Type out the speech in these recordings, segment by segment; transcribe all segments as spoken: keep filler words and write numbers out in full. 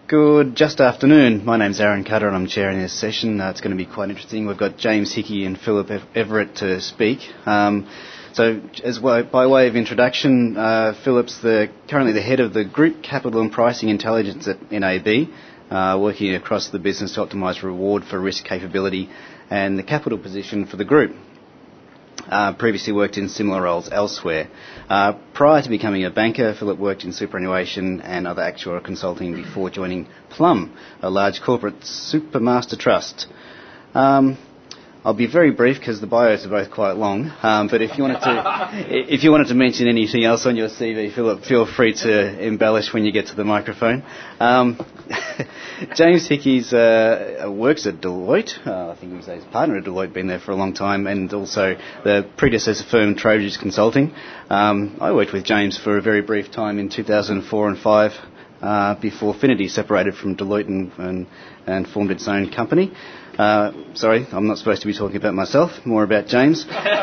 Good just afternoon. My name's Aaron Cutter and I'm chairing this session. Uh, it's going to be quite interesting. We've got James Hickey and Philip Everett to speak. Um, so, as well, by way of introduction, uh, Philip's the, currently the head of the Group Capital and Pricing Intelligence at N A B, uh, working across the business to optimise reward for risk capability and the capital position for the group. Uh, previously worked in similar roles elsewhere. Uh, prior to becoming a banker, Philip worked in superannuation and other actuarial consulting before joining Plum, a large corporate supermaster trust. Um, I'll be very brief because the bios are both quite long. Um, but if you wanted to, if you wanted to mention anything else on your C V, Philip, feel free to embellish when you get to the microphone. Um, James Hickey's uh, works at Deloitte. Uh, I think he was his partner at Deloitte, been there for a long time, and also the predecessor firm Trowbridge Consulting. Um, I worked with James for a very brief time in two thousand four and five. Uh, before Finity separated from Deloitte and, and, and formed its own company. Uh, sorry, I'm not supposed to be talking about myself, more about James.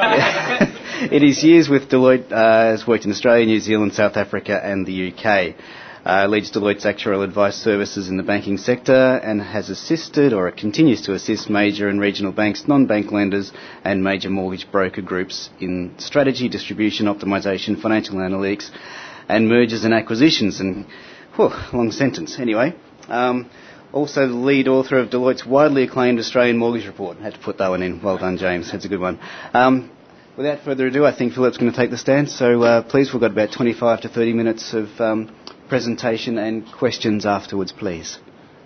In his years with Deloitte, uh, has worked in Australia, New Zealand, South Africa and the U K. Uh, leads Deloitte's actuarial advice services in the banking sector and has assisted or continues to assist major and regional banks, non-bank lenders and major mortgage broker groups in strategy, distribution, optimisation, financial analytics and mergers and acquisitions. And whew, long sentence. Anyway, um, also the lead author of Deloitte's widely acclaimed Australian Mortgage Report. Had to put that one in. Well done, James. That's a good one. Um, without further ado, I think Philip's going to take the stand. So uh, please, we've got about twenty-five to thirty minutes of um, presentation and questions afterwards, please.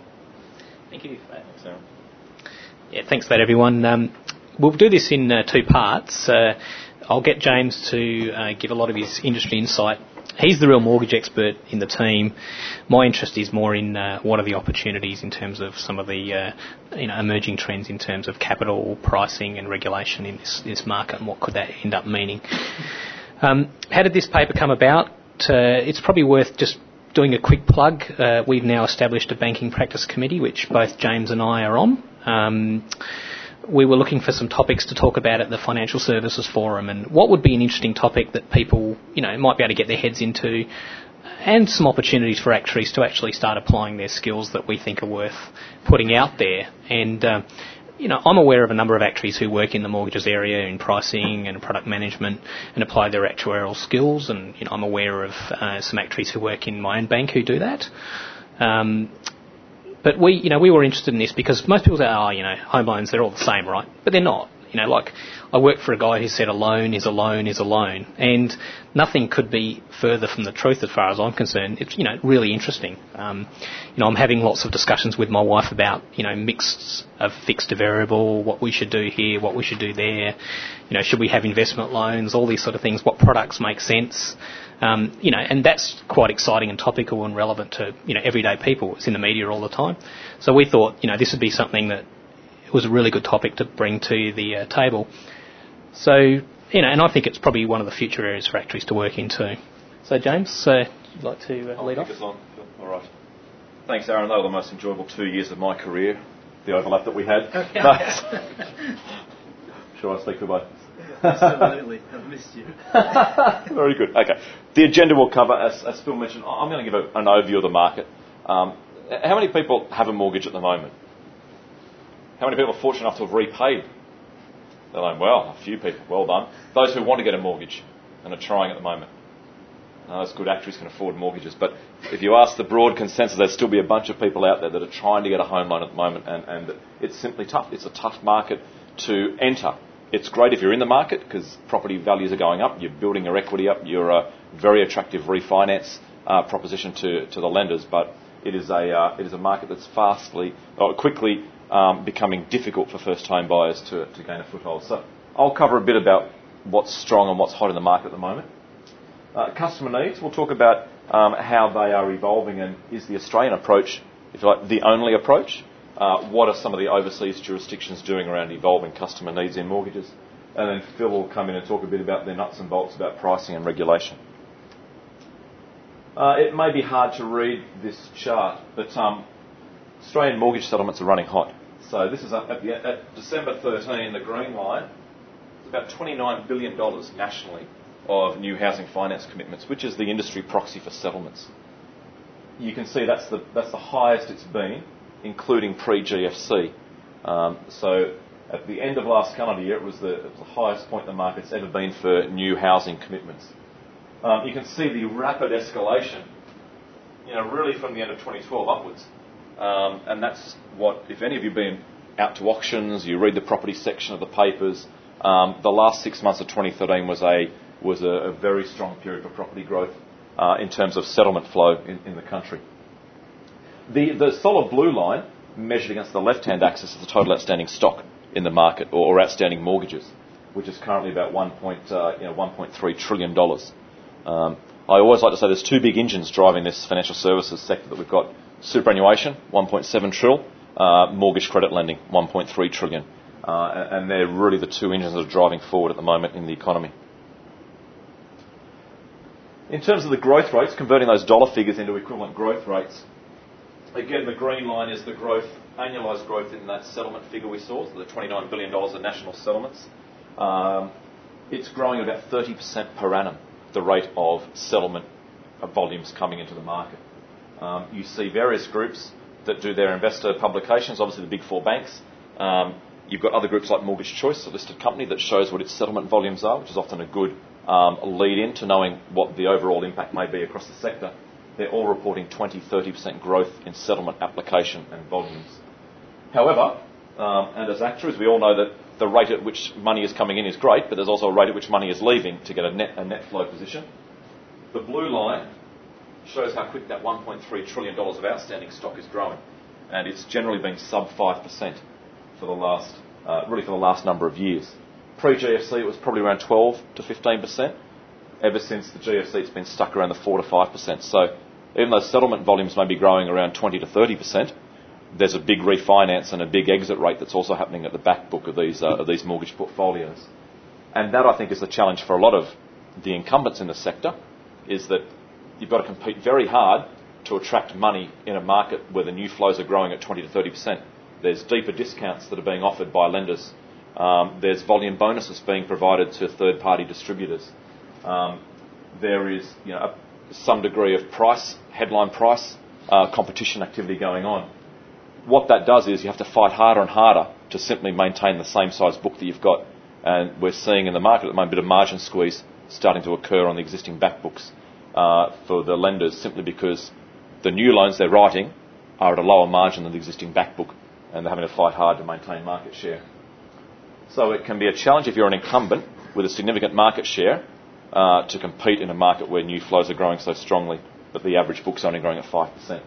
Thank you. Thanks, Aaron. Yeah, thanks for that, everyone. Um, we'll do this in uh, two parts. Uh, I'll get James to uh, give a lot of his industry insight. He's the real mortgage expert in the team. My interest is more in uh, what are the opportunities in terms of some of the uh, you know, emerging trends in terms of capital pricing and regulation in this, this market, and what could that end up meaning. Um, how did this paper come about? Uh, it's probably worth just doing a quick plug. Uh, we've now established a banking practice committee, which both James and I are on. Um, we were looking for some topics to talk about at the Financial Services Forum, and what would be an interesting topic that people, you know, might be able to get their heads into, and some opportunities for actuaries to actually start applying their skills that we think are worth putting out there. And, uh, you know, I'm aware of a number of actuaries who work in the mortgages area in pricing and product management and apply their actuarial skills, and, you know, I'm aware of uh, some actuaries who work in my own bank who do that. Um, But we, you know, we were interested in this because most people say, oh, you know, home loans, they're all the same, right? But they're not. You know, like, I work for a guy who said a loan is a loan is a loan. And nothing could be further from the truth as far as I'm concerned. It's, you know, really interesting. Um, you know, I'm having lots of discussions with my wife about, you know, mix of fixed to variable, what we should do here, what we should do there. You know, should we have investment loans, all these sort of things, what products make sense. Um, you know, and that's quite exciting and topical and relevant to, you know, everyday people. It's in the media all the time. So we thought, you know, this would be something that was a really good topic to bring to the uh, table. So, you know, and I think it's probably one of the future areas for actuaries to work into. So, James, uh, you'd like to uh, lead off? Us on. All right. Thanks, Aaron. They were the most enjoyable two years of my career, the overlap that we had. Okay. Sure, I speak for both. Absolutely. I've missed you. Very good. Okay. The agenda will cover, as, as Phil mentioned, I'm going to give a, an overview of the market. Um, how many people have a mortgage at the moment? How many people are fortunate enough to have repaid their loan? Well, a few people. Well done. Those who want to get a mortgage and are trying at the moment. Now, those good actuaries can afford mortgages. But if you ask the broad consensus, there'd still be a bunch of people out there that are trying to get a home loan at the moment, and, and it's simply tough. It's a tough market to enter. It's great if you're in the market because property values are going up, you're building your equity up, you're a very attractive refinance uh, proposition to, to the lenders, but it is a uh, it is a market that's fastly or quickly um, becoming difficult for first home buyers to, to gain a foothold. So I'll cover a bit about what's strong and what's hot in the market at the moment. Uh, customer needs, we'll talk about um, how they are evolving, and is the Australian approach, if you like, the only approach? Uh, what are some of the overseas jurisdictions doing around evolving customer needs in mortgages? And then Phil will come in and talk a bit about the nuts and bolts about pricing and regulation. Uh, it may be hard to read this chart, but um, Australian mortgage settlements are running hot. So this is at, the, at December thirteenth, the green line, it's about twenty-nine billion dollars nationally of new housing finance commitments, which is the industry proxy for settlements. you can see that's the that's the highest it's been, including pre-G F C. Um, so at the end of last calendar year, it was, the, it was the highest point the market's ever been for new housing commitments. Um, you can see the rapid escalation, you know, really from the end of twenty twelve upwards. Um, and that's what, if any of you have been out to auctions, you read the property section of the papers, um, the last six months of twenty thirteen was a was a, a very strong period for property growth uh, in terms of settlement flow in, in the country. The, the solid blue line measured against the left-hand axis is the total outstanding stock in the market, or, or outstanding mortgages, which is currently about one point, uh, you know, one point three trillion dollars. Um, I always like to say there's two big engines driving this financial services sector that we've got: superannuation, one point seven trillion, uh, mortgage credit lending, one point three trillion, uh, and they're really the two engines that are driving forward at the moment in the economy. In terms of the growth rates, converting those dollar figures into equivalent growth rates, again, the green line is the growth, annualised growth in that settlement figure we saw, so the twenty-nine billion dollars of national settlements. Um, it's growing about thirty percent per annum, the rate of settlement of volumes coming into the market. Um, you see various groups that do their investor publications, obviously the big four banks. Um, you've got other groups like Mortgage Choice, a listed company that shows what its settlement volumes are, which is often a good um, lead in to knowing what the overall impact may be across the sector. They're all reporting twenty, thirty percent growth in settlement application and volumes. However, um, and as actuaries, we all know that the rate at which money is coming in is great, but there's also a rate at which money is leaving to get a net, a net flow position. The blue line shows how quick that one point three trillion dollars of outstanding stock is growing, and it's generally been sub five percent for the last, uh, really for the last number of years. Pre-G F C, it was probably around twelve to fifteen percent. Ever since the G F C, it's been stuck around the four to five percent. So even though settlement volumes may be growing around twenty to thirty percent, there's a big refinance and a big exit rate that's also happening at the back book of these, uh, of these mortgage portfolios. And that, I think, is the challenge for a lot of the incumbents in the sector, is that you've got to compete very hard to attract money in a market where the new flows are growing at twenty to thirty percent. There's deeper discounts that are being offered by lenders. Um, there's volume bonuses being provided to third-party distributors. Um, there is, you know, a, some degree of price, headline price, uh, competition activity going on. What that does is you have to fight harder and harder to simply maintain the same size book that you've got. And we're seeing in the market at the moment a bit of margin squeeze starting to occur on the existing back books uh, for the lenders, simply because the new loans they're writing are at a lower margin than the existing back book, and they're having to fight hard to maintain market share. So it can be a challenge if you're an incumbent with a significant market share uh, to compete in a market where new flows are growing so strongly that the average book's only growing at five percent.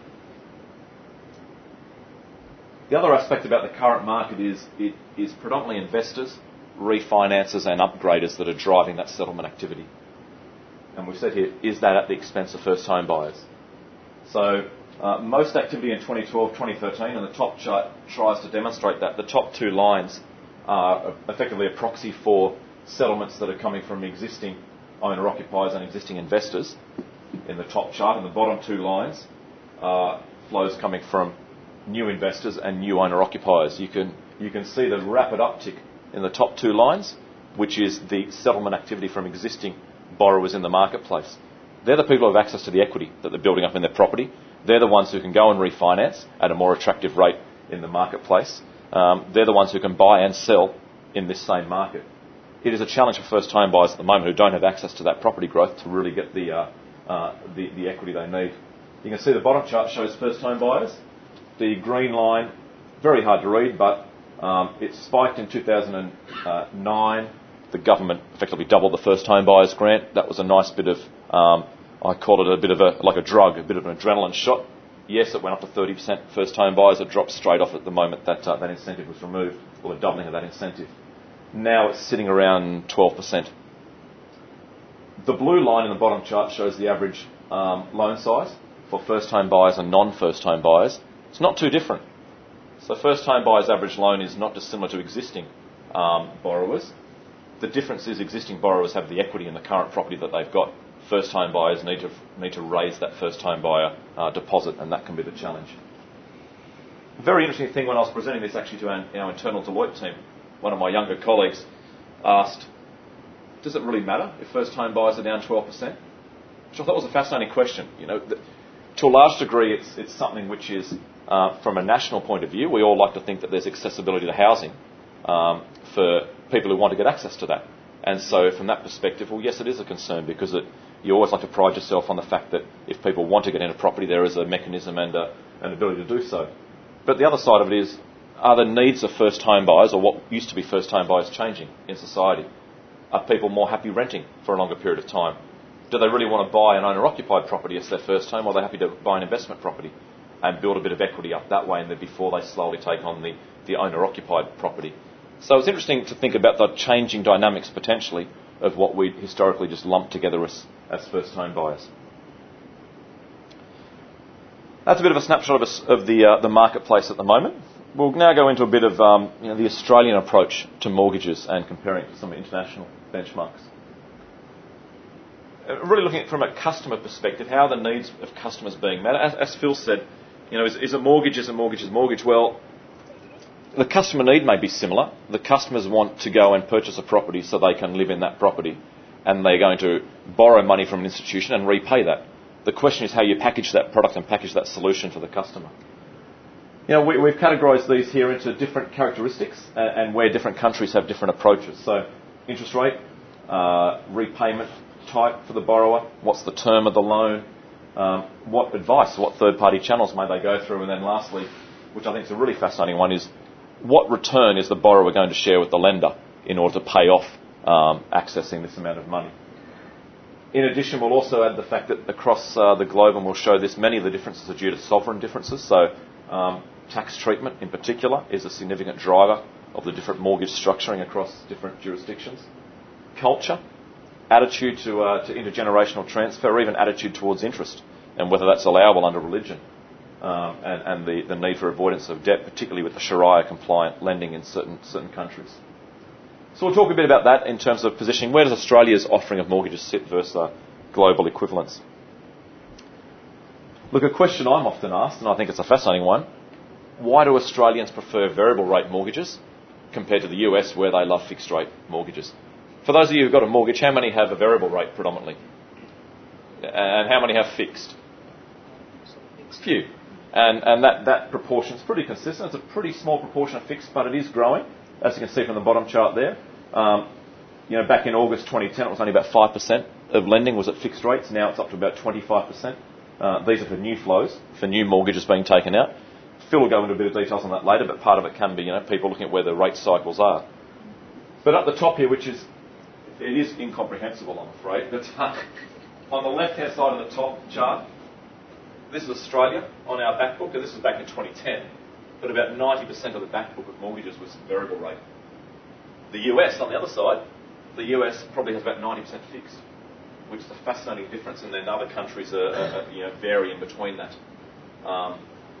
The other aspect about the current market is it is predominantly investors, refinancers and upgraders that are driving that settlement activity. And we've said here, is that at the expense of first home buyers? So uh, most activity in twenty twelve, twenty thirteen, and the top chart tries to demonstrate that. The top two lines are effectively a proxy for settlements that are coming from existing owner-occupiers and existing investors in the top chart, and the bottom two lines are flows coming from new investors and new owner-occupiers. You can, you can see the rapid uptick in the top two lines, which is the settlement activity from existing borrowers in the marketplace. They're the people who have access to the equity that they're building up in their property. They're the ones who can go and refinance at a more attractive rate in the marketplace. Um, they're the ones who can buy and sell in this same market. It is a challenge for first home buyers at the moment who don't have access to that property growth to really get the, uh, uh, the, the equity they need. You can see the bottom chart shows first home buyers. The green line, very hard to read, but um, it spiked in two thousand nine. The government effectively doubled the first home buyers grant. That was a nice bit of, um, I call it a bit of a, like a drug, a bit of an adrenaline shot. Yes, it went up to thirty percent first home buyers. It dropped straight off at the moment that uh, that incentive was removed, or the doubling of that incentive. Now it's sitting around twelve percent. The blue line in the bottom chart shows the average um, loan size for first home buyers and non-first home buyers. It's not too different. So first home buyers' average loan is not dissimilar to existing um, borrowers. The difference is existing borrowers have the equity in the current property that they've got. First home buyers need to need to raise that first home buyer uh, deposit, and that can be the challenge. A very interesting thing when I was presenting this actually to our, our internal Deloitte team, one of my younger colleagues asked, does it really matter if first home buyers are down twelve percent? Which I thought was a fascinating question. You know, the, to a large degree, it's, it's something which is, uh, from a national point of view, we all like to think that there's accessibility to housing um, for people who want to get access to that. And so from that perspective, well, yes, it is a concern because it, you always like to pride yourself on the fact that if people want to get into property, there is a mechanism and a, an ability to do so. But the other side of it is, are the needs of first home buyers, or what used to be first home buyers, changing in society? Are people more happy renting for a longer period of time? Do they really want to buy an owner-occupied property as their first home, or are they happy to buy an investment property and build a bit of equity up that way and then before they slowly take on the, the owner-occupied property? So it's interesting to think about the changing dynamics potentially of what we historically just lumped together as, as first home buyers. That's a bit of a snapshot of, a, of the, uh, the marketplace at the moment. We'll now go into a bit of um, you know, the Australian approach to mortgages and comparing it to some international benchmarks. Uh, really looking at it from a customer perspective, how are the needs of customers being met? As, as Phil said, you know, is, is a mortgage, is a mortgage, is a mortgage? Well, the customer need may be similar. The customers want to go and purchase a property so they can live in that property, and they're going to borrow money from an institution and repay that. The question is how you package that product and package that solution for the customer. You know, we, we've categorised these here into different characteristics and, and where different countries have different approaches. So, interest rate, uh, repayment type for the borrower, what's the term of the loan, um, what advice, what third-party channels may they go through, and then lastly, which I think is a really fascinating one, is what return is the borrower going to share with the lender in order to pay off um, accessing this amount of money. In addition, we'll also add the fact that across uh, the globe, and we'll show this, many of the differences are due to sovereign differences. So um, tax treatment in particular is a significant driver of the different mortgage structuring across different jurisdictions. Culture, attitude to, uh, to intergenerational transfer, or even attitude towards interest, and whether that's allowable under religion, um, and, and the, the need for avoidance of debt, particularly with the Sharia-compliant lending in certain, certain countries. So we'll talk a bit about that in terms of positioning. Where does Australia's offering of mortgages sit versus uh, global equivalents? Look, a question I'm often asked, and I think it's a fascinating one, why do Australians prefer variable rate mortgages compared to the U S where they love fixed rate mortgages? For those of you who've got a mortgage, how many have a variable rate predominantly? And how many have fixed? Few. And, and that, that proportion is pretty consistent. It's a pretty small proportion of fixed, but it is growing, as you can see from the bottom chart there. Um, you know, back in August twenty ten, it was only about five percent of lending was at fixed rates. Now it's up to about twenty-five percent. Uh, these are for new flows, for new mortgages being taken out. Phil will go into a bit of details on that later, but part of it can be, you know, people looking at where the rate cycles are. But up the top here, which is, it is incomprehensible, I'm afraid, but on the left-hand side of the top chart, this is Australia on our back book, and this was back in twenty ten, but about ninety percent of the back book of mortgages was variable rate. The U S, on the other side, the U S probably has about ninety percent fixed, which is a fascinating difference, and then other countries are, are, you know, vary in between that. Um,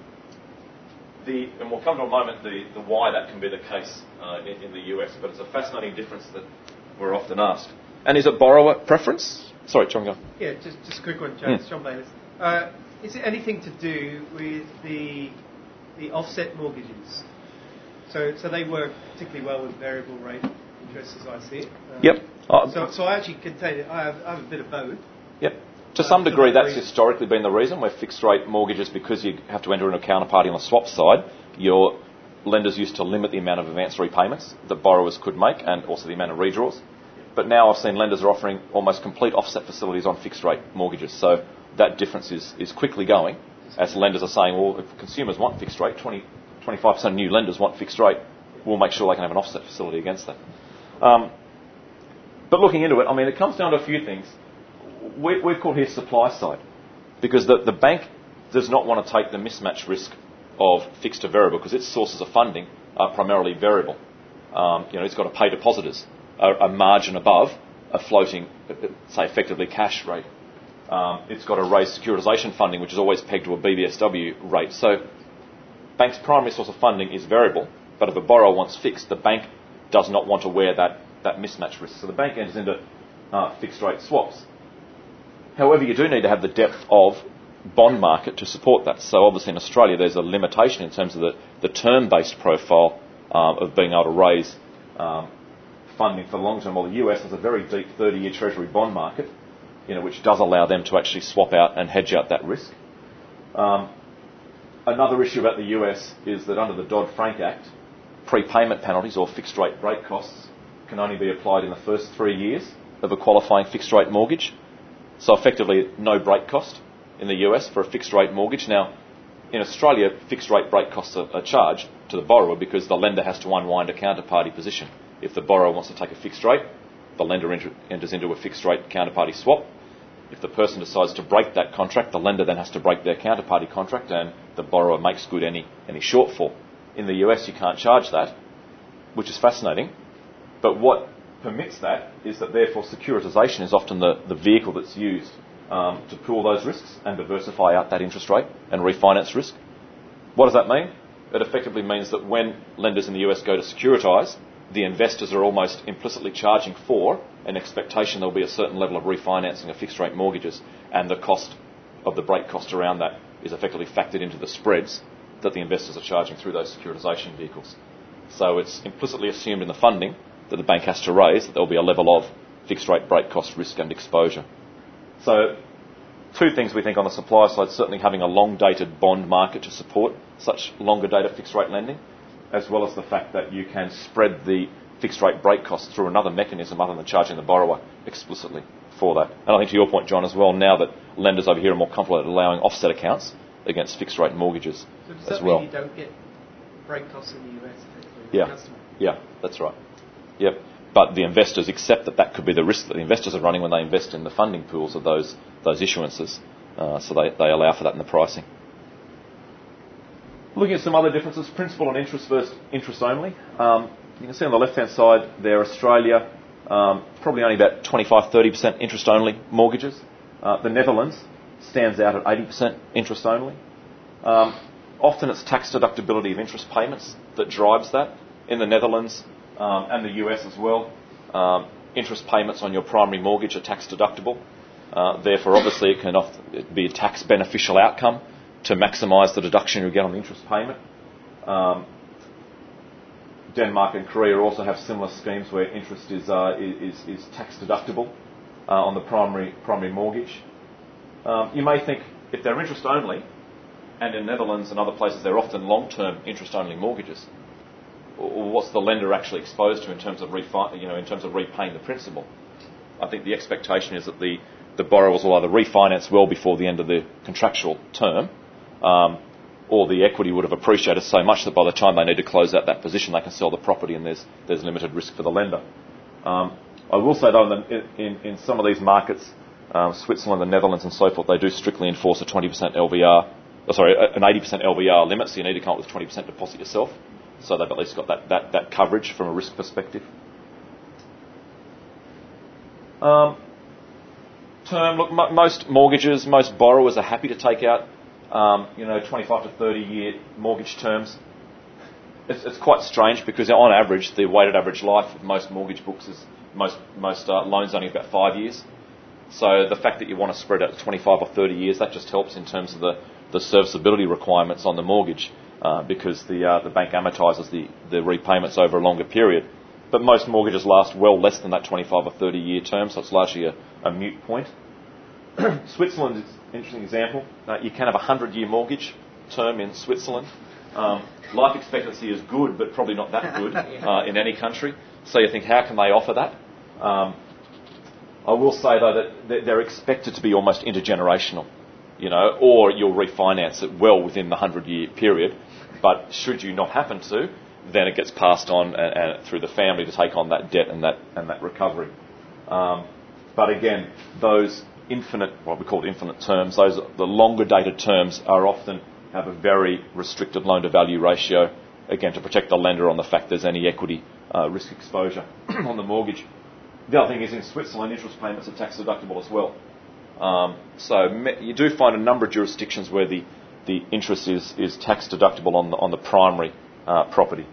the, and we'll come to a moment the, the why that can be the case uh, in, in the U S, but it's a fascinating difference that we're often asked. And is it borrower preference? Sorry, John, go. Yeah, just, just a quick one, James. Mm. John Bayliss. Uh, is it anything to do with the the offset mortgages? So, so they work particularly well with variable rate interest, as I see it. Um, Yep. Uh, so, so I actually contain it. I have, I have a bit of both. Yep. To Uh, some to degree, that that's degree. historically been the reason where fixed rate mortgages, because you have to enter in a counterparty on the swap side, your lenders used to limit the amount of advance repayments that borrowers could make and also the amount of redraws. But now I've seen lenders are offering almost complete offset facilities on fixed rate mortgages. So that difference is, is quickly going as lenders are saying, well, if consumers want fixed rate, twenty, twenty-five percent of new lenders want fixed rate, we'll make sure they can have an offset facility against that. Um, but looking into it, I mean, it comes down to a few things. We, we've called here supply side, because the, the bank does not want to take the mismatch risk of fixed to variable because its sources of funding are primarily variable. Um, you know, it's got to pay depositors a, a margin above a floating, say, effectively cash rate. Um, it's got to raise securitisation funding, which is always pegged to a B B S W rate. So, bank's primary source of funding is variable, but if a borrower wants fixed, the bank does not want to wear that, that mismatch risk. So the bank enters into uh, fixed rate swaps. However, you do need to have the depth of bond market to support that. So obviously in Australia there's a limitation in terms of the, the term-based profile um, of being able to raise um, funding for the long term, while the U S has a very deep thirty-year Treasury bond market, you know, which does allow them to actually swap out and hedge out that risk. Um, another issue about the U S is that under the Dodd-Frank Act, prepayment penalties or fixed rate break costs can only be applied in the first three years of a qualifying fixed rate mortgage. So effectively no break cost in the U S for a fixed rate mortgage. Now, in Australia, fixed rate break costs are, are charged to the borrower because the lender has to unwind a counterparty position. If the borrower wants to take a fixed rate, the lender enter, enters into a fixed rate counterparty swap. If the person decides to break that contract, the lender then has to break their counterparty contract and the borrower makes good any, any shortfall. In the U S, you can't charge that, which is fascinating. But what permits that is that therefore securitisation is often the, the vehicle that's used um, to pool those risks and diversify out that interest rate and refinance risk. What does that mean? It effectively means that when lenders in the U S go to securitise, the investors are almost implicitly charging for an expectation there will be a certain level of refinancing of fixed rate mortgages, and the cost of the break cost around that is effectively factored into the spreads that the investors are charging through those securitisation vehicles. So it's implicitly assumed in the funding that the bank has to raise that there will be a level of fixed rate break cost risk and exposure. So two things we think on the supply side, certainly having a long dated bond market to support such longer dated fixed rate lending, as well as the fact that you can spread the fixed rate break costs through another mechanism other than charging the borrower explicitly for that. And I think to your point, John, as well, now that lenders over here are more comfortable at allowing offset accounts against fixed rate mortgages so does as that well. mean you don't get break costs in the U S effectively with Yeah. the customer? Yeah, that's right. Yep. But the investors accept that that could be the risk that the investors are running when they invest in the funding pools of those those issuances. Uh, so they, they allow for that in the pricing. Looking at some other differences, principal and interest versus interest only. Um, you can see on the left-hand side there, Australia, um, probably only about twenty-five to thirty percent interest only mortgages. Uh, the Netherlands stands out at eighty percent interest only. Um, often it's tax deductibility of interest payments that drives that. In the Netherlands um, and the U S as well, um, interest payments on your primary mortgage are tax deductible. Uh, therefore, obviously, it can often be a tax beneficial outcome to maximise the deduction you get on the interest payment. Um, Denmark and Korea also have similar schemes where interest is uh, is, is tax deductible uh, on the primary primary mortgage. Um, you may think if they're interest only, and in Netherlands and other places they're often long-term interest-only mortgages, what's the lender actually exposed to in terms of refi- you know in terms of repaying the principal? I think the expectation is that the the borrowers will either refinance well before the end of the contractual term, um, or the equity would have appreciated so much that by the time they need to close out that position, they can sell the property and there's there's limited risk for the lender. Um, I will say though, in, the, in, in some of these markets, um, Switzerland, the Netherlands, and so forth, they do strictly enforce a twenty percent L V R, oh, sorry, an eighty percent L V R limit. So you need to come up with twenty percent deposit yourself. So they've at least got that that, that coverage from a risk perspective. Um, term, look, m- most mortgages, most borrowers are happy to take out, um, you know, twenty-five to thirty year mortgage terms. It's, it's quite strange because on average, the weighted average life of most mortgage books is most most uh, loans only about five years. So the fact that you want to spread out to twenty-five or thirty years, that just helps in terms of the, the serviceability requirements on the mortgage uh, because the uh, the bank amortises the, the repayments over a longer period. But most mortgages last well less than that twenty-five or thirty year term, so it's largely a, a moot point. Switzerland is an interesting example. Uh, you can have a one hundred year mortgage term in Switzerland. Um, life expectancy is good, but probably not that good uh, in any country. So you think, how can they offer that? Um, I will say, though, that they're expected to be almost intergenerational, you know, or you'll refinance it well within the one hundred year period. But should you not happen to, then it gets passed on and, and through the family to take on that debt and that and that recovery. Um, but again, those infinite, what we call infinite terms, those the longer dated terms are often have a very restricted loan-to-value ratio, again, to protect the lender on the fact there's any equity uh, risk exposure on the mortgage. The other thing is in Switzerland, interest payments are tax deductible as well. Um, so me, you do find a number of jurisdictions where the, the interest is, is tax deductible on the, on the primary uh, property.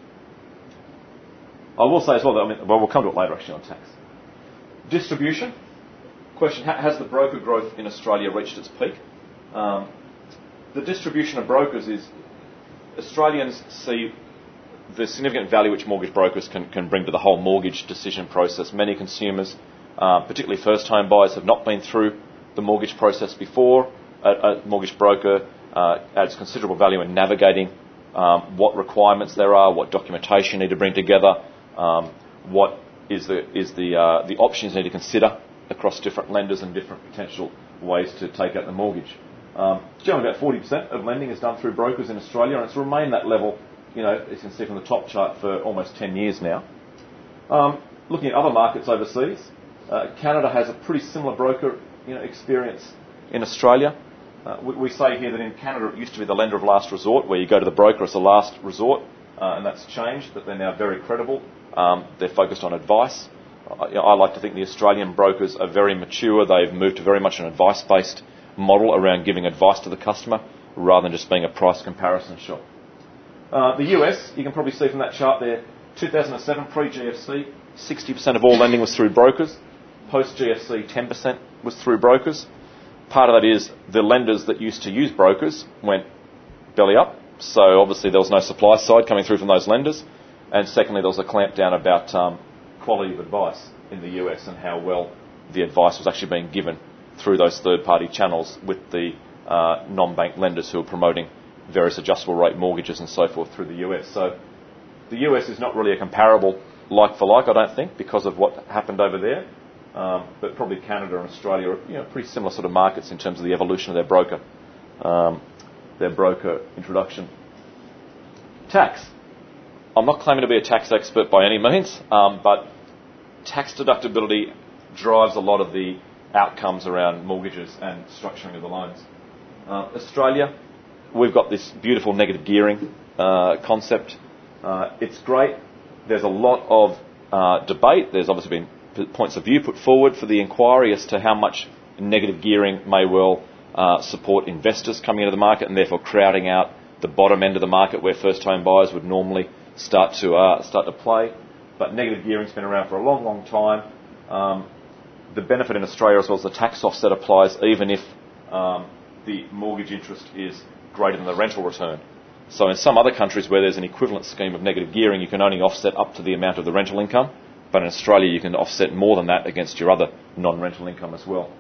I will say as well, that, I mean, well, we'll come to it later actually on tax. Distribution. Question, has the broker growth in Australia reached its peak? Um, the distribution of brokers is, Australians see the significant value which mortgage brokers can, can bring to the whole mortgage decision process. Many consumers, uh, particularly first home buyers, have not been through the mortgage process before. A, a mortgage broker uh, adds considerable value in navigating um, what requirements there are, what documentation you need to bring together, um, what is the is the uh, the options you need to consider across different lenders and different potential ways to take out the mortgage. Um, generally, about forty percent of lending is done through brokers in Australia, and it's remained that level, you know, as you can see from the top chart, for almost ten years now. Um, looking at other markets overseas, uh, Canada has a pretty similar broker, you know, experience in Australia. Uh, we, we say here that in Canada it used to be the lender of last resort, where you go to the broker as a last resort, uh, and that's changed, that they're now very credible. Um, they're focused on advice. Uh, you know, I like to think the Australian brokers are very mature. They've moved to very much an advice-based model around giving advice to the customer rather than just being a price comparison shop. Uh, the U S, you can probably see from that chart there, two thousand seven, pre-G F C, sixty percent of all lending was through brokers. Post-G F C, ten percent was through brokers. Part of that is the lenders that used to use brokers went belly up, so obviously there was no supply side coming through from those lenders. And secondly, there was a clampdown about um, quality of advice in the U S and how well the advice was actually being given through those third-party channels with the uh, non-bank lenders who are promoting various adjustable rate mortgages and so forth through the U S. So the U S is not really a comparable like-for-like, I don't think, because of what happened over there. Um, but probably Canada and Australia are, you know, pretty similar sort of markets in terms of the evolution of their broker, um, their broker introduction. Tax. I'm not claiming to be a tax expert by any means, um, but tax deductibility drives a lot of the outcomes around mortgages and structuring of the loans. Uh, Australia, we've got this beautiful negative gearing uh, concept. Uh, it's great. There's a lot of uh, debate. There's obviously been points of view put forward for the inquiry as to how much negative gearing may well uh, support investors coming into the market and therefore crowding out the bottom end of the market where first home buyers would normally start to uh, start to play. But negative gearing's been around for a long, long time. Um, the benefit in Australia as well as the tax offset applies even if um, the mortgage interest is greater than the rental return. So in some other countries where there's an equivalent scheme of negative gearing, you can only offset up to the amount of the rental income. But in Australia, you can offset more than that against your other non-rental income as well.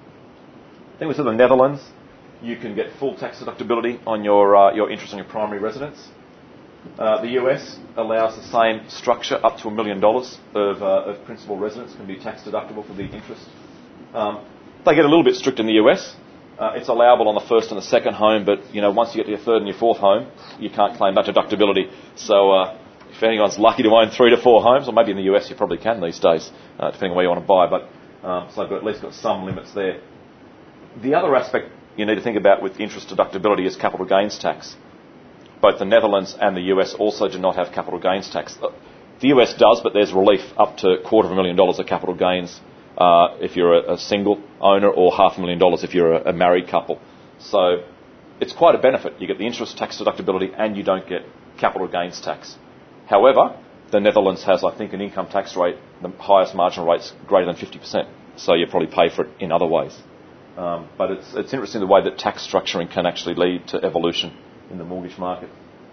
Then we saw the Netherlands. You can get full tax deductibility on your uh, your interest on your primary residence. Uh, the U S allows the same structure up to a million dollars of, uh, of principal residence can be tax deductible for the interest. Um, they get a little bit strict in the U S. Uh, it's allowable on the first and the second home, but you know once you get to your third and your fourth home, you can't claim that deductibility. So. Uh, If anyone's lucky to own three to four homes, or maybe in the U S you probably can these days, uh, depending on where you want to buy, but um, so I've at least got some limits there. The other aspect you need to think about with interest deductibility is capital gains tax. Both the Netherlands and the U S also do not have capital gains tax. The U S does, but there's relief up to a quarter of a million dollars of capital gains uh, if you're a, a single owner, or half a million dollars if you're a, a married couple. So it's quite a benefit. You get the interest tax deductibility and you don't get capital gains tax. However, the Netherlands has, I think, an income tax rate, the highest marginal rate's greater than fifty percent, so you probably pay for it in other ways. Um, but it's, it's interesting the way that tax structuring can actually lead to evolution in the mortgage market.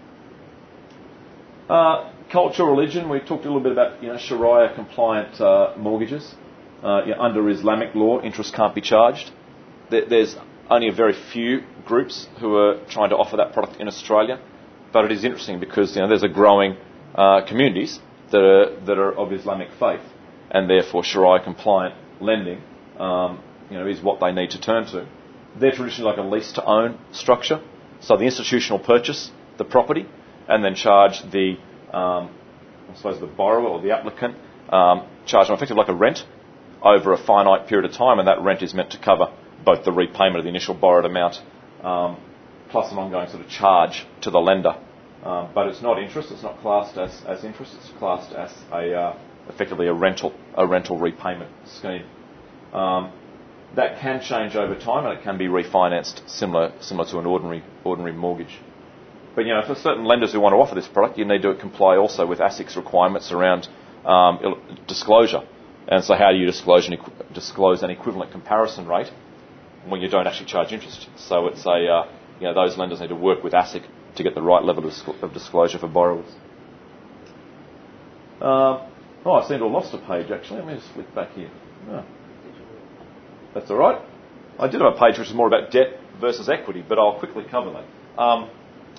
Uh, culture, religion, we talked a little bit about, you know, Sharia-compliant uh, mortgages. Uh, you know, under Islamic law, interest can't be charged. There, there's only a very few groups who are trying to offer that product in Australia, but it is interesting because, you know, there's a growing Uh, communities that are that are of Islamic faith, and therefore Sharia compliant lending, um, you know, is what they need to turn to. They're traditionally like a lease to own structure, so the institutional purchase the property and then charge the, um, I suppose the borrower or the applicant, um, charge them effectively like a rent over a finite period of time, and that rent is meant to cover both the repayment of the initial borrowed amount um, plus an ongoing sort of charge to the lender. Um, but it's not interest. It's not classed as, as interest. It's classed as a uh, effectively a rental a rental repayment scheme. Um, that can change over time, and it can be refinanced similar similar to an ordinary ordinary mortgage. But you know, for certain lenders who want to offer this product, you need to comply also with ASIC's requirements around um, disclosure. And so, how do you disclose an, equ- disclose an equivalent comparison rate when you don't actually charge interest? So it's a uh, you know those lenders need to work with ASIC to get the right level of disclosure for borrowers. Uh, oh, I seem to have lost a page actually. Let me just flick back here. Oh. That's all right. I did have a page which is more about debt versus equity, but I'll quickly cover that. Um,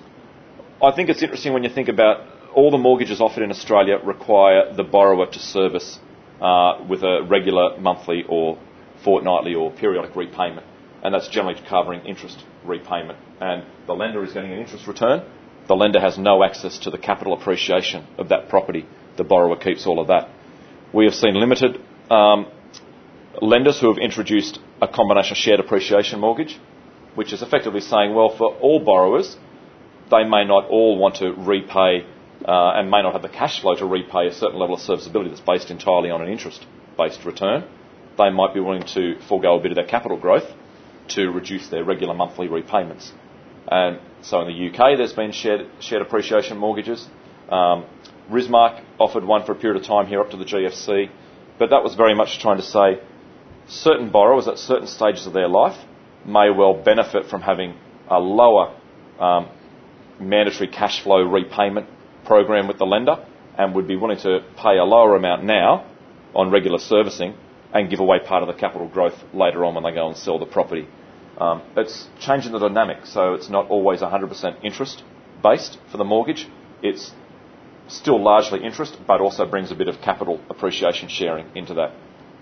I think it's interesting when you think about all the mortgages offered in Australia require the borrower to service uh, with a regular monthly or fortnightly or periodic repayment, and that's generally covering interest repayment. And the lender is getting an interest return. The lender has no access to the capital appreciation of that property. The borrower keeps all of that. We have seen limited um, lenders who have introduced a combination shared appreciation mortgage, which is effectively saying, well, for all borrowers, they may not all want to repay uh, and may not have the cash flow to repay a certain level of serviceability that's based entirely on an interest-based return. They might be willing to forego a bit of their capital growth to reduce their regular monthly repayments. And so in the U K, there's been shared, shared appreciation mortgages. Um, Rismark offered one for a period of time here up to the G F C, but that was very much trying to say certain borrowers at certain stages of their life may well benefit from having a lower um, mandatory cash flow repayment program with the lender and would be willing to pay a lower amount now on regular servicing and give away part of the capital growth later on when they go and sell the property. Um, it's changing the dynamic, so it's not always one hundred percent interest based for the mortgage. It's still largely interest, but also brings a bit of capital appreciation sharing into that.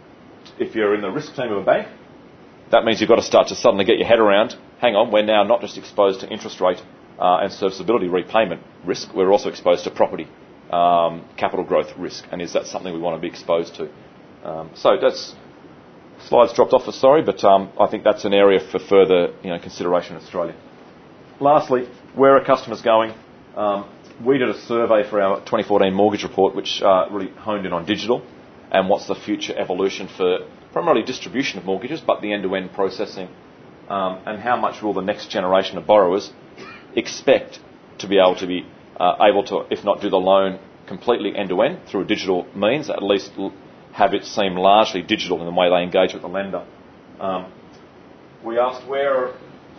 If you're in the risk team of a bank, that means you've got to start to suddenly get your head around, hang on, we're now not just exposed to interest rate uh, and serviceability repayment risk, we're also exposed to property um, capital growth risk, and is that something we want to be exposed to? Um, so that's, slides dropped off, sorry, but um, I think that's an area for further you know, consideration in Australia. Lastly, where are customers going? Um, we did a survey for our twenty fourteen mortgage report, which uh, really honed in on digital and what's the future evolution for primarily distribution of mortgages, but the end-to-end processing, um, and how much will the next generation of borrowers expect to be able to be uh, able to, if not do the loan completely end-to-end through a digital means, at least l- have it seem largely digital in the way they engage with the lender. Um, we asked where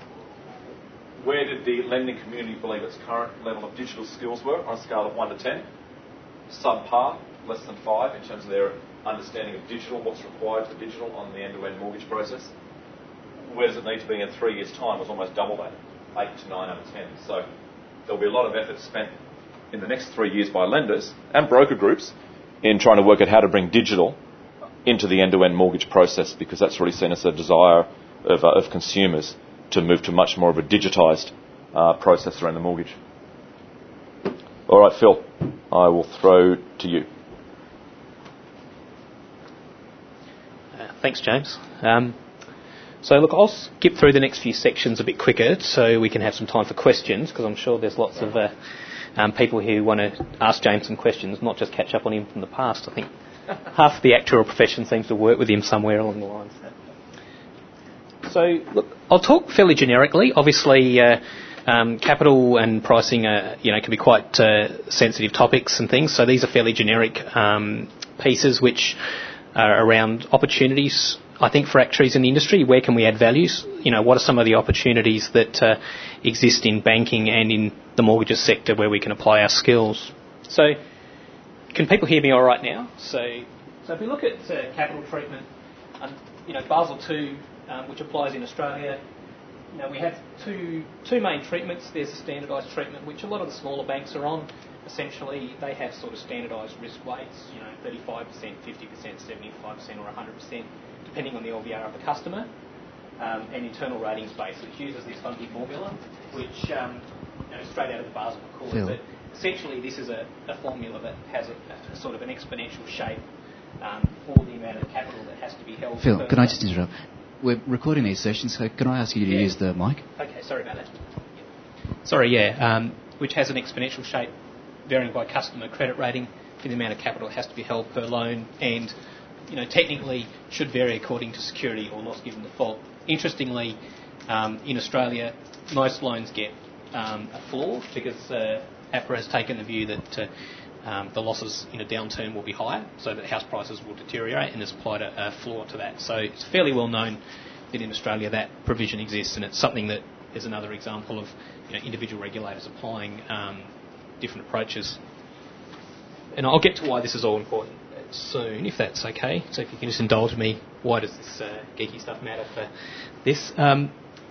where did the lending community believe its current level of digital skills were on a scale of one to ten. Subpar, less than five in terms of their understanding of digital, what's required for digital on the end-to-end mortgage process. Where does it need to be in three years' time was almost double that, eight to nine out of ten. So there'll be a lot of effort spent in the next three years by lenders and broker groups in trying to work out how to bring digital into the end-to-end mortgage process, because that's really seen as a desire of, uh, of consumers to move to much more of a digitised uh, process around the mortgage. All right, Phil, I will throw to you. Uh, thanks, James. Um, so, look, I'll skip through the next few sections a bit quicker so we can have some time for questions, because I'm sure there's lots of uh, um, people who want to ask James some questions, not just catch up on him from the past. I think half the actuarial profession seems to work with him somewhere along the lines. So, look, I'll talk fairly generically. Obviously, uh, um, capital and pricing are, you know, can be quite uh, sensitive topics and things. So these are fairly generic um, pieces which are around opportunities, I think, for actuaries in the industry. Where can we add values? You know, what are some of the opportunities that uh, exist in banking and in the mortgages sector where we can apply our skills? So, can people hear me all right now? So, so if we look at uh, capital treatment, um, you know, Basel two, um, which applies in Australia, you know, we have two two main treatments. There's a standardised treatment, which a lot of the smaller banks are on. Essentially, they have sort of standardised risk weights, you know, thirty-five percent, fifty percent, seventy-five percent or one hundred percent, depending on the L V R of the customer, um, and internal ratings base, which uses this funky formula, which, um, you know, straight out of the Basel Accord. Phil. But essentially, this is a, a formula that has a, a sort of an exponential shape um, for the amount of capital that has to be held. Phil, can I just interrupt? We're recording these sessions, so can I ask you to yeah. use the mic? Okay, sorry about that. Sorry, yeah, um, which has an exponential shape varying by customer credit rating for the amount of capital that has to be held per loan, and, you know, technically should vary according to security or loss given default. Interestingly, um, in Australia, most loans get um, a floor because uh, APRA has taken the view that uh, um, the losses in a downturn will be higher, so that house prices will deteriorate, and has applied a, a floor to that. So it's fairly well known that in Australia that provision exists, and it's something that is another example of, you know, individual regulators applying um, different approaches. And I'll get to why this is all important soon, if that's okay. So if you can just indulge me, why does this uh, geeky stuff matter for this? Um,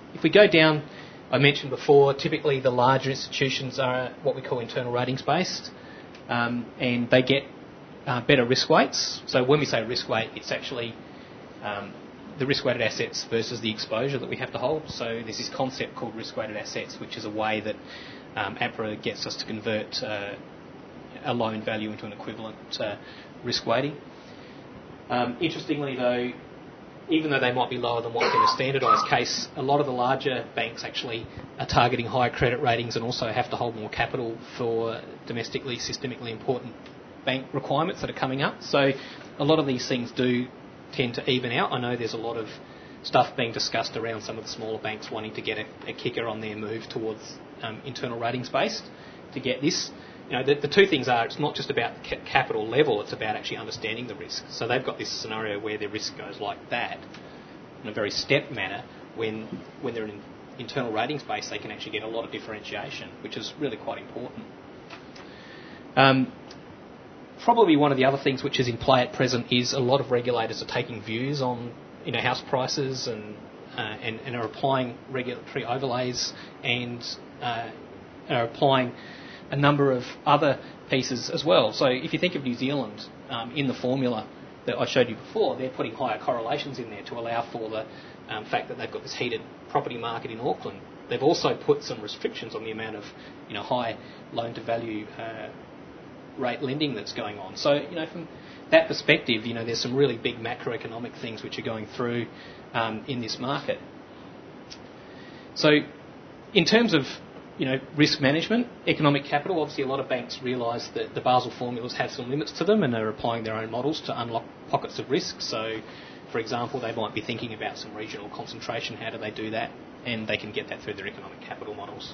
if we go down, I mentioned before, typically the larger institutions are what we call internal ratings based, um, and they get uh, better risk weights. So when we say risk weight, it's actually um, the risk-weighted assets versus the exposure that we have to hold. So there's this concept called risk-weighted assets, which is a way that um, APRA gets us to convert uh, a loan value into an equivalent uh, risk weighting. Um, interestingly, though, even though they might be lower than what's in a standardised case, a lot of the larger banks actually are targeting higher credit ratings and also have to hold more capital for domestically, systemically important bank requirements that are coming up. So a lot of these things do tend to even out. I know there's a lot of stuff being discussed around some of the smaller banks wanting to get a, a kicker on their move towards um, internal ratings based to get this. You know, the, the two things are, it's not just about the ca- capital level, it's about actually understanding the risk. So they've got this scenario where their risk goes like that in a very step manner. When when they're in internal ratings base, they can actually get a lot of differentiation, which is really quite important. Um, probably one of the other things which is in play at present is a lot of regulators are taking views on, you know, house prices and uh, and, and are applying regulatory overlays and uh, are applying a number of other pieces as well. So if you think of New Zealand um, in the formula that I showed you before, they're putting higher correlations in there to allow for the um, fact that they've got this heated property market in Auckland. They've also put some restrictions on the amount of, you know, high loan-to-value uh, rate lending that's going on. So, you know, from that perspective, you know, there's some really big macroeconomic things which are going through um, in this market. So in terms of, you know, risk management, economic capital, obviously a lot of banks realise that the Basel formulas have some limits to them and are applying their own models to unlock pockets of risk. So, for example, they might be thinking about some regional concentration. How do they do that? And they can get that through their economic capital models.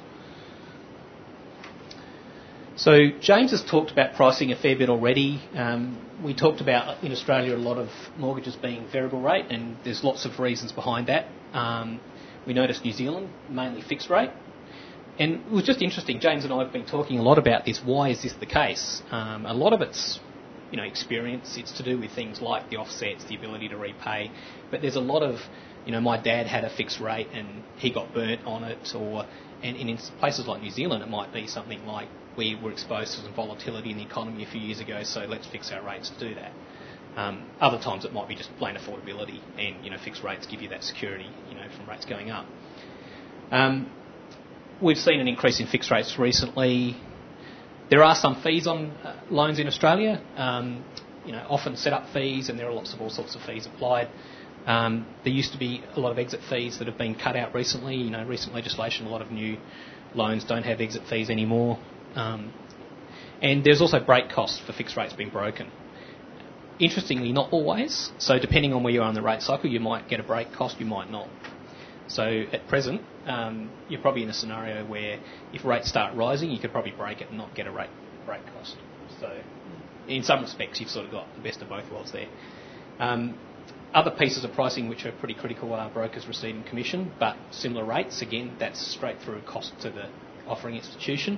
So James has talked about pricing a fair bit already. Um, we talked about in Australia a lot of mortgages being variable rate, and there's lots of reasons behind that. Um, we noticed New Zealand, mainly fixed rate. And it was just interesting. James and I have been talking a lot about this. Why is this the case? Um, a lot of it's, you know, experience. It's to do with things like the offsets, the ability to repay. But there's a lot of, you know, my dad had a fixed rate and he got burnt on it. Or and, and in places like New Zealand, it might be something like we were exposed to some volatility in the economy a few years ago, so let's fix our rates to do that. Um, other times it might be just plain affordability, and, you know, fixed rates give you that security, you know, from rates going up. Um, We've seen an increase in fixed rates recently. There are some fees on uh, loans in Australia, um, you know, often set-up fees, and there are lots of all sorts of fees applied. Um, there used to be a lot of exit fees that have been cut out recently. You know, recent legislation, a lot of new loans don't have exit fees anymore. Um, and there's also break costs for fixed rates being broken. Interestingly, not always. So depending on where you are in the rate cycle, you might get a break cost, you might not. So at present, um, you're probably in a scenario where if rates start rising, you could probably break it and not get a rate break cost. So in some respects, you've sort of got the best of both worlds there. Um, other pieces of pricing which are pretty critical are brokers receiving commission, but similar rates. Again, that's straight through cost to the offering institution.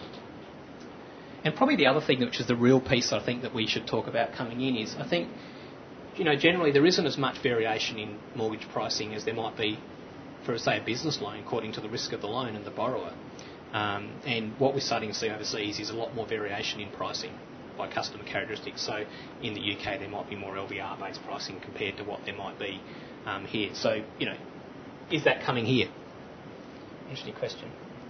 And probably the other thing, which is the real piece I think that we should talk about coming in, is I think, you know, generally there isn't as much variation in mortgage pricing as there might be for, say, a business loan, according to the risk of the loan and the borrower. Um, and what we're starting to see overseas is a lot more variation in pricing by customer characteristics. So in the U K, there might be more L V R-based pricing compared to what there might be um, here. So, you know, is that coming here? Interesting question.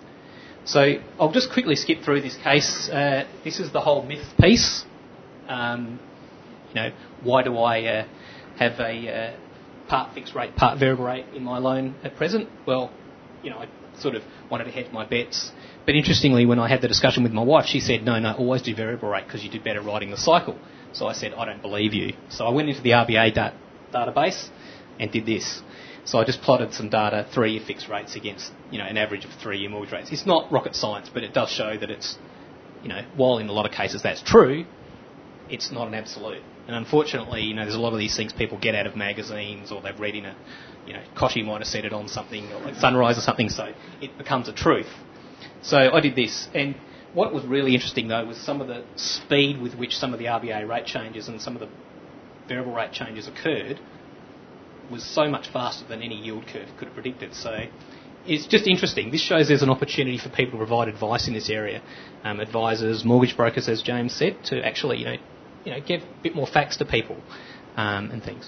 So I'll just quickly skip through this case. Uh, this is the whole myth piece. Um, you know, why do I uh, have a uh, part fixed rate, part variable rate in my loan at present? Well, you know, I sort of wanted to hedge my bets. But interestingly, when I had the discussion with my wife, she said, no, no, always do variable rate because you do better riding the cycle. So I said, I don't believe you. So I went into the R B A da- database and did this. So I just plotted some data, three-year fixed rates against, you know, an average of three-year mortgage rates. It's not rocket science, but it does show that it's, you know, while in a lot of cases that's true, it's not an absolute. And unfortunately, you know, there's a lot of these things people get out of magazines or they've read in a, you know, Koshy might have said it on something, or like Sunrise or something, so it becomes a truth. So I did this, and what was really interesting, though, was some of the speed with which some of the R B A rate changes and some of the variable rate changes occurred was so much faster than any yield curve could have predicted. So it's just interesting. This shows there's an opportunity for people to provide advice in this area, um, advisors, mortgage brokers, as James said, to actually, you know, you know, give a bit more facts to people um, and things.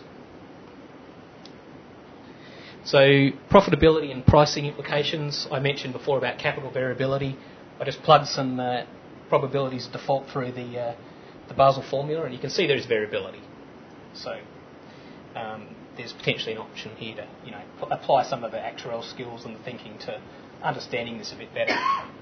So profitability and pricing implications. I mentioned before about capital variability. I just plugged some uh, probabilities of default through the uh, the Basel formula, and you can see there is variability. So um, there's potentially an option here to, you know, p- apply some of the actuarial skills and the thinking to understanding this a bit better.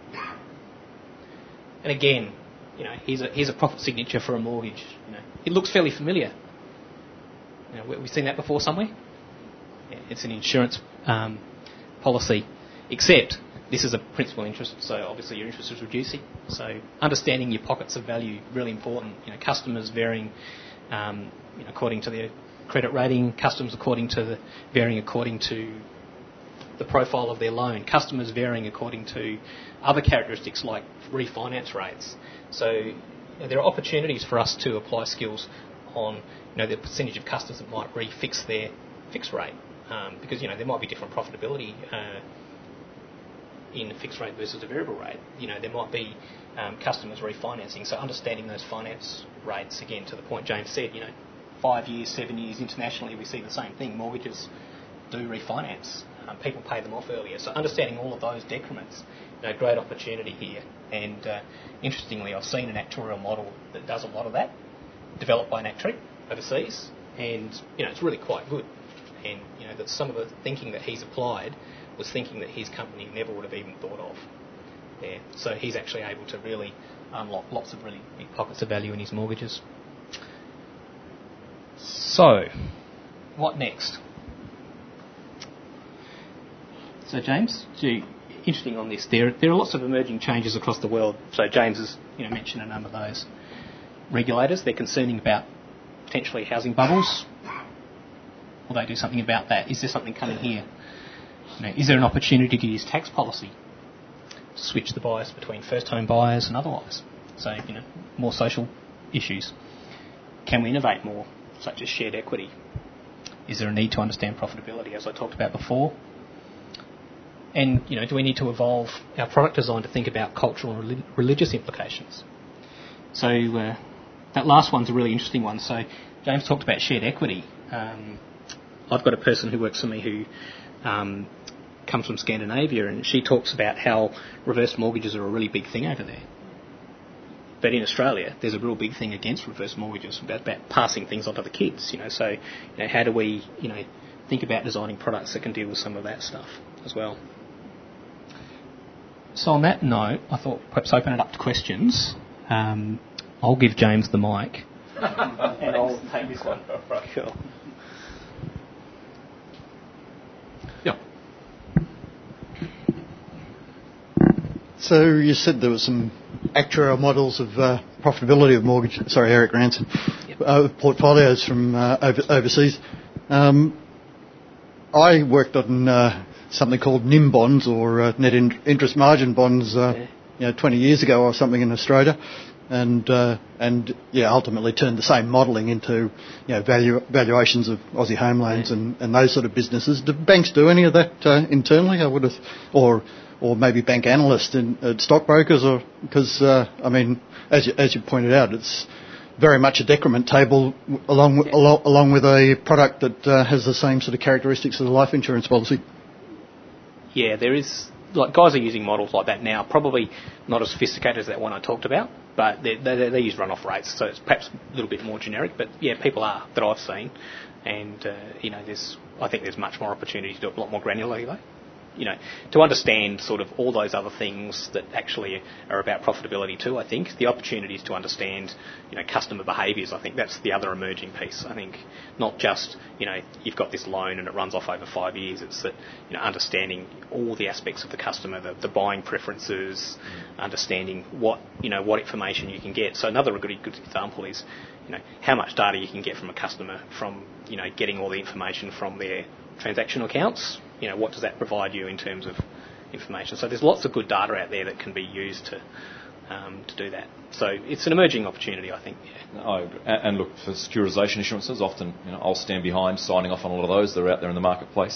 And again, you know, here's a here's a profit signature for a mortgage. You know, it looks fairly familiar. You know, we- we've seen that before somewhere. Yeah, it's an insurance um, policy, except this is a principal interest, so obviously your interest is reducing. So understanding your pockets of value, really important. You know, customers varying um, you know, according to their credit rating, customers according to the varying according to the profile of their loan, customers varying according to other characteristics like refinance rates. So you know, there are opportunities for us to apply skills on, you know, the percentage of customers that might refix their fixed rate, um, because, you know, there might be different profitability uh, in a fixed rate versus a variable rate. You know, there might be um, customers refinancing, so understanding those finance rates, again, to the point James said, you know, five years, seven years, internationally we see the same thing. Mortgages do refinance. Um, people pay them off earlier. So understanding all of those decrements, you know, great opportunity here. And uh, interestingly, I've seen an actuarial model that does a lot of that, developed by an actuary overseas, and, you know, it's really quite good. And, you know, that some of the thinking that he's applied was thinking that his company never would have even thought of there. So he's actually able to really unlock lots of really big pockets of value in his mortgages. So, what next? So, James, gee, interesting on this. There, there are lots of emerging changes across the world. So, James has, you know, mentioned a number of those. Regulators, they're concerning about potentially housing bubbles. Will they do something about that? Is there something coming here? You know, is there an opportunity to use tax policy to switch the bias between first-home buyers and otherwise? So, you know, more social issues. Can we innovate more, such as shared equity? Is there a need to understand profitability, as I talked about before? And, you know, do we need to evolve our product design to think about cultural and relig- religious implications? So uh, that last one's a really interesting one. So James talked about shared equity. Um, I've got a person who works for me who um, comes from Scandinavia, and she talks about how reverse mortgages are a really big thing over there. But in Australia, there's a real big thing against reverse mortgages, about, about passing things on to the kids. You know, so you know, how do we, you know, think about designing products that can deal with some of that stuff as well? So on that note, I thought perhaps open it up to questions. Um, I'll give James the mic, and I'll take this one. Cool. Yeah. So you said there were some actuarial models of uh, profitability of mortgage. Sorry, Eric Ranson. Yep. Uh, portfolios from uh, over, overseas. Um, I worked on uh, something called N I M bonds, or uh, net in- interest margin bonds, uh, Yeah. you know, twenty years ago or something in Australia, and uh, and yeah, ultimately turned the same modelling into, you know, value, valuations of Aussie home loans Yeah. and, and those sort of businesses. Do banks do any of that uh, internally? I would have, or or maybe bank analysts and uh, stockbrokers, or because uh, I mean, as you, as you pointed out, it's very much a decrement table along with, Yeah. along, along with a product that uh, has the same sort of characteristics as a life insurance policy. Yeah, there is, like, guys are using models like that now, probably not as sophisticated as that one I talked about, but they, they, they use run-off rates, so it's perhaps a little bit more generic, but yeah, people are, that I've seen, and, uh, you know, there's, I think there's much more opportunity to do it a lot more granularly, though. You know, to understand sort of all those other things that actually are about profitability too, I think. The opportunities to understand, you know, customer behaviours, I think that's the other emerging piece. I think not just, you know, you've got this loan and it runs off over five years. It's that, you know, understanding all the aspects of the customer, the, the buying preferences, mm. understanding what, you know, what information you can get. So another really good example is, you know, how much data you can get from a customer from, you know, getting all the information from their transactional accounts. You know, what does that provide you in terms of information? So there's lots of good data out there that can be used to um, to do that. So it's an emerging opportunity, I think. Yeah. I agree. And look, for securitisation issuances, often, you know, I'll stand behind signing off on a lot of those. They're out there in the marketplace.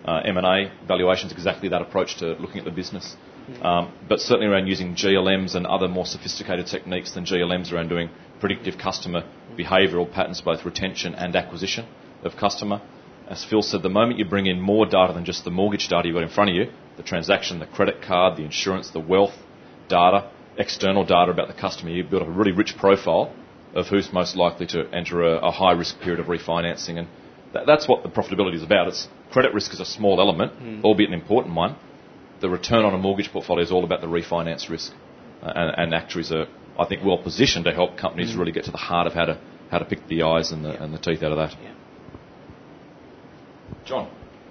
Uh, M and A valuation is exactly that approach to looking at the business. Um, but certainly around using G L Ms and other more sophisticated techniques than G L Ms around doing predictive customer behavioural patterns, both retention and acquisition of customer. As Phil said, the moment you bring in more data than just the mortgage data you've got in front of you, the transaction, the credit card, the insurance, the wealth data, external data about the customer, you build a really rich profile of who's most likely to enter a, a high-risk period of refinancing. And that, that's what the profitability is about. It's credit risk is a small element, mm. albeit an important one. The return on a mortgage portfolio is all about the refinance risk. Uh, and, and actuaries are, I think, well positioned to help companies mm. really get to the heart of how to how to pick the eyes and the, yeah. and the teeth out of that. Yeah. John.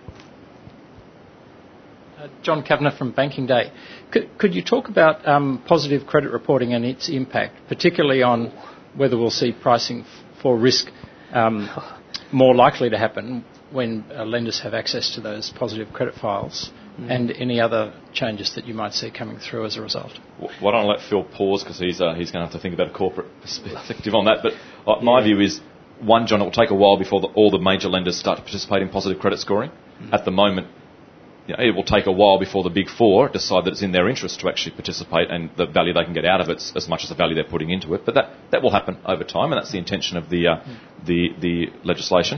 Uh, John Kavanagh from Banking Day. Could, could you talk about um, positive credit reporting and its impact, particularly on whether we'll see pricing f- for risk um, more likely to happen when uh, lenders have access to those positive credit files, mm. and any other changes that you might see coming through as a result? Why don't I let Phil pause, because he's, uh, he's going to have to think about a corporate perspective on that. But uh, my yeah. view is, one, John, it will take a while before the, all the major lenders start to participate in positive credit scoring. Mm. At the moment, you know, it will take a while before the big four decide that it's in their interest to actually participate, and the value they can get out of it's as much as the value they're putting into it. But that, that will happen over time, and that's the intention of the, uh, mm. the, the legislation.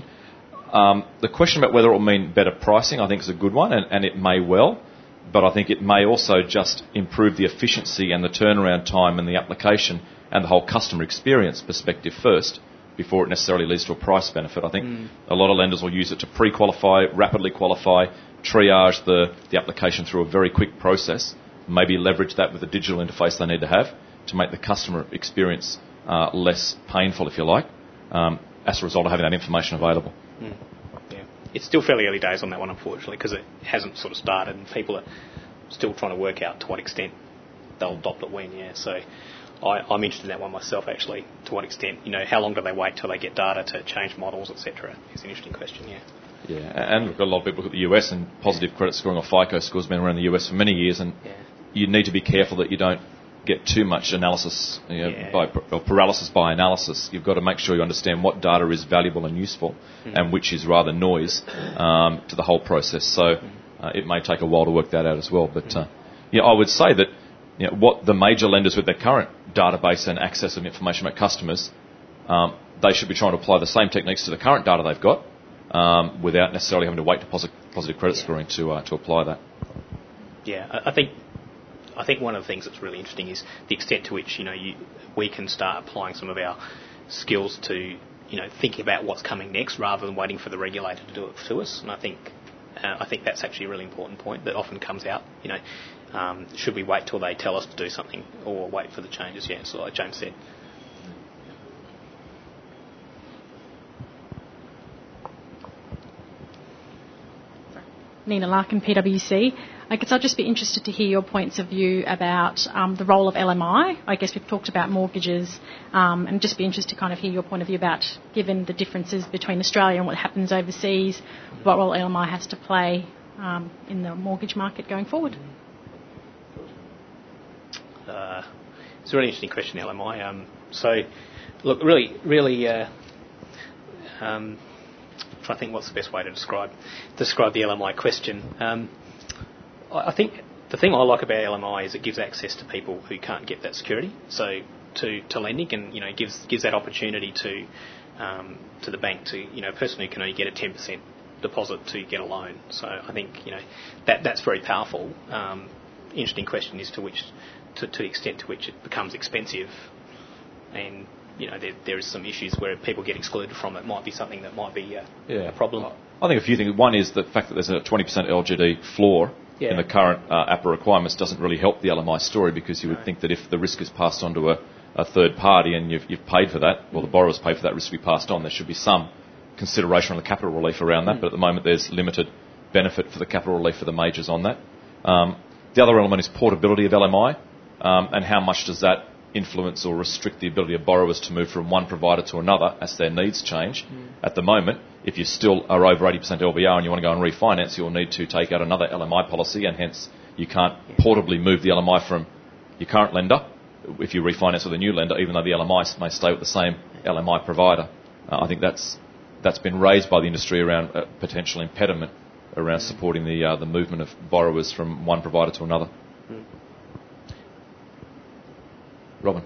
Um, the question about whether it will mean better pricing, I think, is a good one, and, and it may well, but I think it may also just improve the efficiency and the turnaround time and the application and the whole customer experience perspective first, before it necessarily leads to a price benefit. I think mm. a lot of lenders will use it to pre-qualify, rapidly qualify, triage the, the application through a very quick process, maybe leverage that with the digital interface they need to have to make the customer experience uh, less painful, if you like, um, as a result of having that information available. Mm. Yeah. It's still fairly early days on that one, unfortunately, because it hasn't sort of started and people are still trying to work out to what extent they'll adopt it when, yeah. So I, I'm interested in that one myself, actually. To what extent, you know, how long do they wait till they get data to change models, et cetera? It's an interesting question, yeah. Yeah, and we've got a lot of people look at the U S, and positive credit scoring or FICO score has been around the U S for many years, and yeah. you need to be careful that you don't get too much analysis, you know, yeah. by, or paralysis by analysis. You've got to make sure you understand what data is valuable and useful, mm. and which is rather noise um, to the whole process. So uh, it may take a while to work that out as well. But mm. uh, yeah, I would say that you know, what the major lenders with their current database and access of information about customers, um, they should be trying to apply the same techniques to the current data they've got, um, without necessarily having to wait to positive, positive credit yeah. scoring to uh, to apply that. Yeah, I, I think. I think one of the things that's really interesting is the extent to which, you know, you, we can start applying some of our skills to, you know, thinking about what's coming next rather than waiting for the regulator to do it to us. And I think uh, I think that's actually a really important point that often comes out. You know, um, should we wait till they tell us to do something or wait for the changes? Yeah, so like James said. Nina Larkin, P W C. I guess I'd just be interested to hear your points of view about um, the role of L M I. I guess we've talked about mortgages, um, and just be interested to kind of hear your point of view about, given the differences between Australia and what happens overseas, what role L M I has to play um, in the mortgage market going forward. Uh, it's a really interesting question, L M I. Um, so, look, really, really. Uh, um, trying to think what's the best way to describe describe the L M I question. Um, I think the thing I like about L M I is it gives access to people who can't get that security, so to, to lending, and you know gives gives that opportunity to um, to the bank to you know a person who can only get a ten percent deposit to get a loan. So I think you know that that's very powerful. Um, interesting question is to which to, to the extent to which it becomes expensive, and you know there there is some issues where people get excluded from it. Might be something that might be uh, yeah. a problem. I think a few things. One is the fact that there's a twenty percent L G D floor. Yeah. In the current uh, A P R A requirements doesn't really help the L M I story, because you would no. think that if the risk is passed on to a, a third party and you've, you've paid for that, well, the borrowers pay for that risk to be passed on, there should be some consideration on the capital relief around that, mm. but at the moment there's limited benefit for the capital relief for the majors on that. Um, the other element is portability of L M I, um, and how much does that influence or restrict the ability of borrowers to move from one provider to another as their needs change. Mm. At the moment, if you still are over eighty percent L V R and you want to go and refinance, you'll need to take out another L M I policy, and hence you can't portably move the L M I from your current lender if you refinance with a new lender, even though the L M I may stay with the same L M I provider. Uh, I think that's that's been raised by the industry around a potential impediment around supporting the uh, the movement of borrowers from one provider to another. Mm. Robin.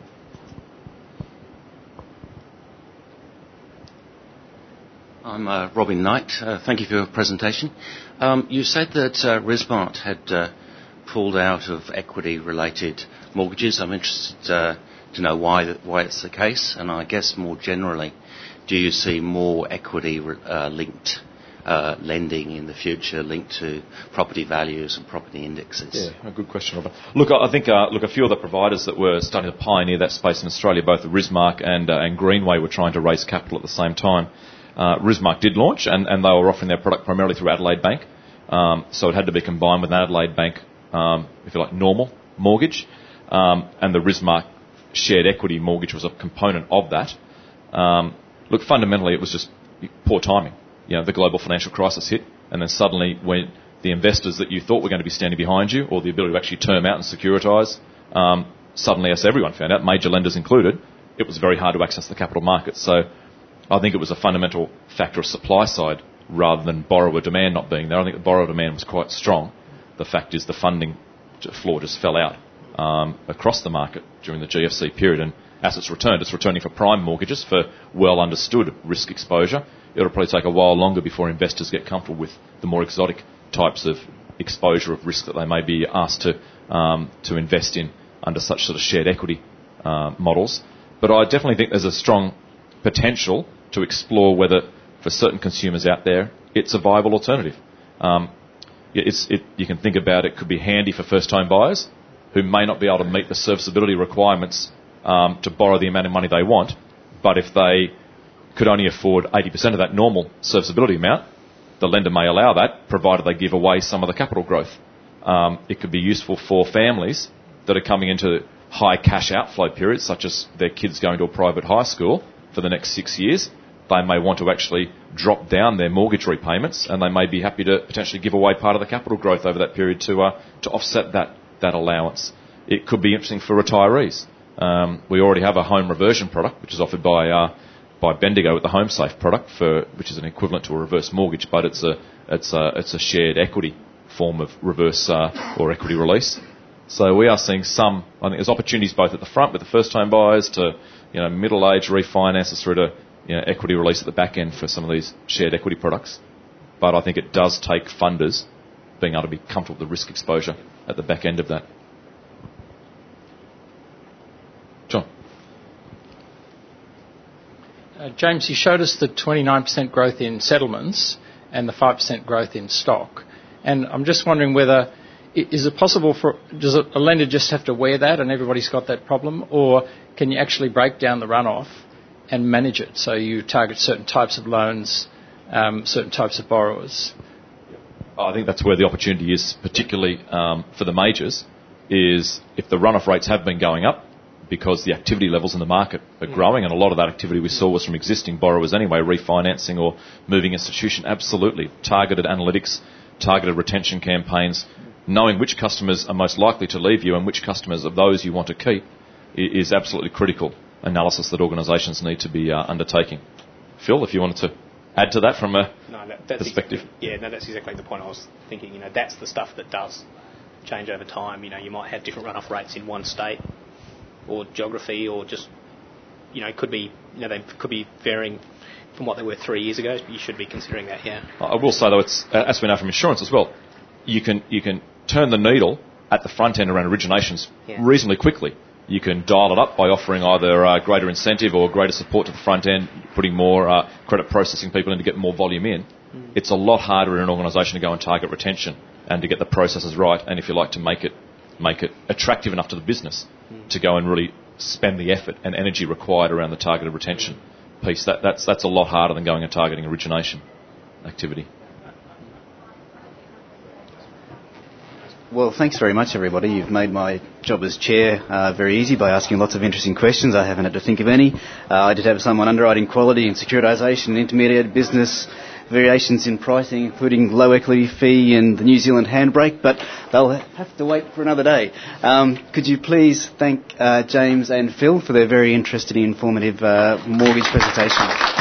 I'm uh, Robin Knight. Uh, thank you for your presentation. Um, you said that uh, Rismart had uh, pulled out of equity-related mortgages. I'm interested uh, to know why that, why it's the case, and I guess more generally, do you see more equity-linked uh, lending in the future linked to property values and property indexes? Yeah, a good question, Robert. Look, I think uh, look a few of the providers that were starting to pioneer that space in Australia, both Rismark and uh, and Greenway, were trying to raise capital at the same time. Uh, Rismark did launch, and, and they were offering their product primarily through Adelaide Bank, um, so it had to be combined with an Adelaide Bank, um, if you like, normal mortgage, um, and the Rismark shared equity mortgage was a component of that. Um, look, fundamentally, it was just poor timing. You know, the global financial crisis hit, and then suddenly when the investors that you thought were going to be standing behind you, or the ability to actually term out and securitise, um, suddenly, as everyone found out, major lenders included, it was very hard to access the capital markets. So I think it was a fundamental factor of supply side rather than borrower demand not being there. I think the borrower demand was quite strong. The fact is the funding floor just fell out um, across the market during the G F C period, and as it's returned, it's returning for prime mortgages for well understood risk exposure. It'll probably take a while longer before investors get comfortable with the more exotic types of exposure of risk that they may be asked to um, to invest in under such sort of shared equity uh, models. But I definitely think there's a strong potential to explore whether, for certain consumers out there, it's a viable alternative. Um, it's, it, you can think about it could be handy for first-time buyers who may not be able to meet the serviceability requirements um, to borrow the amount of money they want, but if they could only afford eighty percent of that normal serviceability amount, the lender may allow that, provided they give away some of the capital growth. Um, it could be useful for families that are coming into high cash outflow periods, such as their kids going to a private high school for the next six years. They may want to actually drop down their mortgage repayments, and they may be happy to potentially give away part of the capital growth over that period to uh, to offset that, that allowance. It could be interesting for retirees. Um, we already have a home reversion product, which is offered by uh, by Bendigo with the HomeSafe product, for which is an equivalent to a reverse mortgage, but it's a it's a it's a shared equity form of reverse uh, or equity release. So we are seeing some. I think there's opportunities both at the front with the first-time buyers to, you know, middle-age refinances through to, you know, equity release at the back end for some of these shared equity products. But I think it does take funders being able to be comfortable with the risk exposure at the back end of that. John. Uh, James, you showed us the twenty-nine percent growth in settlements and the five percent growth in stock. And I'm just wondering whether, is it possible for, does a lender just have to wear that and everybody's got that problem, or can you actually break down the runoff and manage it so you target certain types of loans, um, certain types of borrowers? I think that's where the opportunity is, particularly um, for the majors, is if the runoff rates have been going up because the activity levels in the market are growing, and a lot of that activity we saw was from existing borrowers anyway, refinancing or moving institution. Absolutely. Targeted analytics, targeted retention campaigns, knowing which customers are most likely to leave you and which customers of those you want to keep is absolutely critical analysis that organisations need to be uh, undertaking. Phil, if you wanted to add to that from a no, that, that's perspective. Ex- yeah, no, that's exactly the point I was thinking. You know, that's the stuff that does change over time. You know, you might have different runoff rates in one state or geography, or just, you know, it could be, you know, they could be varying from what they were three years ago. You should be considering that, yeah. I will say, though, it's, as we know from insurance as well, you can you can turn the needle at the front end around originations yeah. reasonably quickly. You can dial it up by offering either uh, greater incentive or greater support to the front end, putting more uh, credit processing people in to get more volume in. Mm. It's a lot harder in an organisation to go and target retention and to get the processes right, and if you like, to make it make it attractive enough to the business mm. to go and really spend the effort and energy required around the targeted retention mm. piece. That, that's that's a lot harder than going and targeting origination activity. Well, thanks very much, everybody. You've made my job as chair uh, very easy by asking lots of interesting questions. I haven't had to think of any. Uh, I did have some on underwriting quality and securitisation, intermediated business, variations in pricing, including low equity fee and the New Zealand handbrake, but they'll have to wait for another day. Um, could you please thank uh, James and Phil for their very interesting and informative uh, mortgage presentation?